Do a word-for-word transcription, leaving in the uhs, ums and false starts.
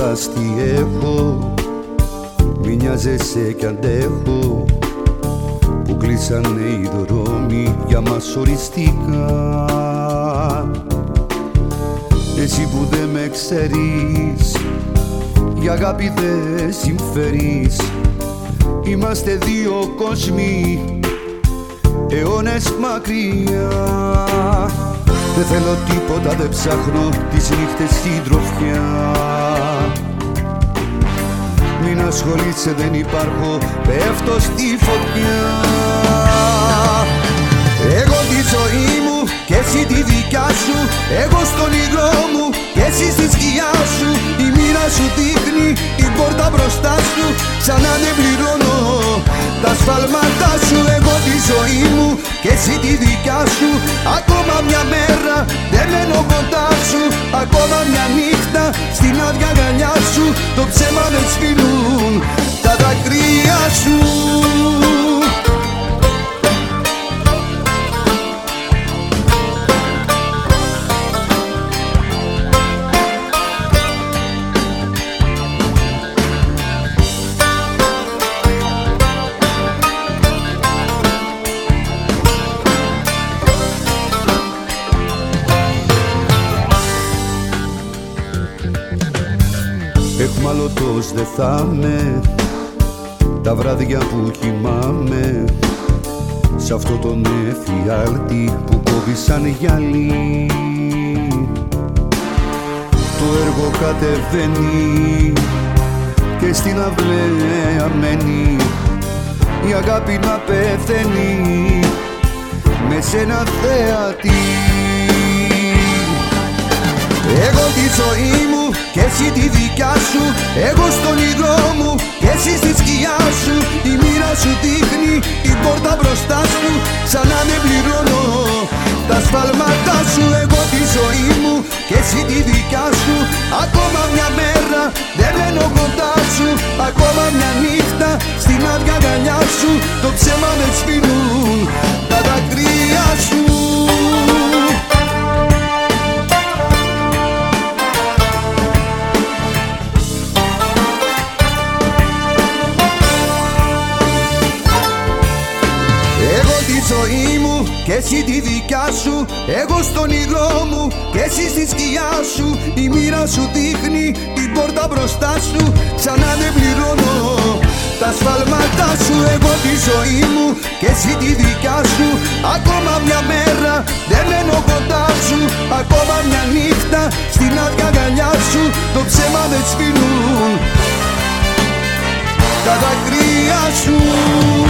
ρωτάς τι έχω, μη νοιάζεσαι κι αντέχω, που κλείσανε οι δρόμοι για μας οριστικά. Εσύ που δεν με ξέρεις, η αγάπη δεν συμφέρεις. Είμαστε δύο κόσμοι, αιώνες μακριά. Δεν θέλω τίποτα, δεν ψάχνω τις νύχτες συντροφιά. Μην ασχολείσαι, δεν υπάρχω, πέφτω στη φωτιά. Εγώ τη ζωή μου και εσύ τη δικιά σου, εγώ στον ήλιο μου και εσύ στη σκιά σου. Η μοίρα σου δείχνει την πόρτα μπροστά σου, ξανά δεν πληρώνω τα σφάλματά σου. Εγώ τη ζωή μου και εσύ τη δικιά σου, ακόμα μια μέρα δεν μένω κοντά σου. Ακόμα μια νύχτα στην άδεια αγκαλιά σου, το ψέμα δεν σφινούν τα δάκρυα σου. Εχμαλωτός δε θα με τα βράδια που κοιμάμαι, σ' αυτό τον εφιάλτη που κόβει σαν γυαλί. Το έργο κατεβαίνει και στην αυλαία μένει η αγάπη να πεθαίνει με σένα θέατη. Εγώ τη ζωή μου και εσύ τη δικιά σου, εγώ στον ήλιο μου και εσύ στη σκιά σου. Η μοίρα σου δείχνει την πόρτα μπροστά σου, ξανά δεν πληρώνω τα σφάλματά σου. Εγώ τη ζωή μου και εσύ τη δικιά σου, ακόμα μια μέρα δεν μένω κοντά σου. Ακόμα μια νύχτα στην άδεια αγκαλιά σου, το ψέμα δεν σφινούν τα δάκρυα σου. Ζωή μου και εσύ τη δικιά σου, εγώ στον ήλιο μου και εσύ στη σκιά σου. Η μοίρα σου δείχνει την πόρτα μπροστά σου, ξανά δεν πληρώνω τα σφάλματά σου. Εγώ τη ζωή μου και εσύ τη δικιά σου, ακόμα μια μέρα δεν μένω κοντά σου. Ακόμα μια νύχτα στην άδεια αγκαλιά σου, το ψέμα δεν σφινούν τα δάκρυα σου.